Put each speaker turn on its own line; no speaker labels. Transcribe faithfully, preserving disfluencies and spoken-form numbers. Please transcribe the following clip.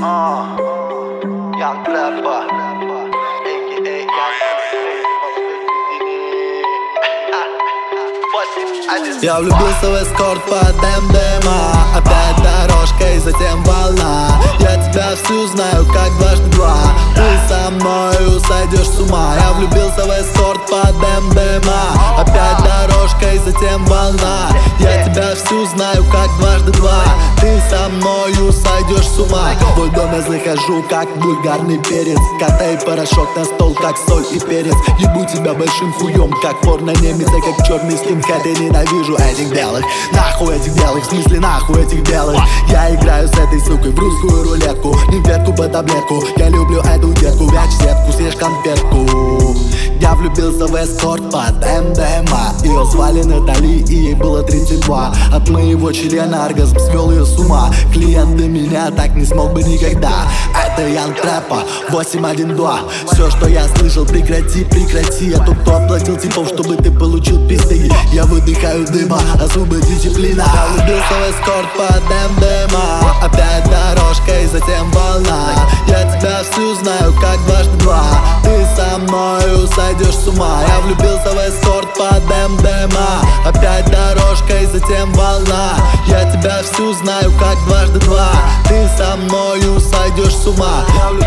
Uh, Young Trapper, aka Young.
Я влюбился в эскорт под эм дэ эм а. Опять дорожка и затем волна. Я тебя всю знаю, как дважды два. Ты со мною сойдешь с ума. Я влюбился в эскорт под эм дэ эм а. Опять дорожка и затем волна. Я тебя всю знаю, как дважды два. Ты со мною сойдешь с ума. В твой дом я захожу, как вульгарный перец. Катай порошок на стол, как соль и перец. Ебу тебя большим хуем, как порно-немец. Я как черный скинхед, я ненавижу этих белых. Нахуй этих белых, в смысле нахуй этих белых. Я играю с этой сукой в русскую рулетку. Не в ветку по таблетку. Я люблю эту детку, вяч сетку, съешь конфетку. Я влюбился в эскорт под эм дэ эм а. Ее звали Натали, и ей было тридцать два. От моего члена оргазм свел ее с ума. Клиент до меня так не смог бы никогда. Это Young Trapper восемь один два. Все, что я слышал, прекрати, прекрати. Я тот, кто оплатил типов, чтобы ты получил пизды. Я выдыхаю дыма, освободи теплина. Я влюбился в эскорт под эм дэ эм а. Опять дорожка и затем волна. Я тебя всю знаю, как дважды два. Ты со мною сойдешь с ума. Я влюбился в эскорт под эм дэ эм а. Опять дорожка и затем волна. Я тебя всю знаю, как дважды два. Ты со мною сойдешь с ума.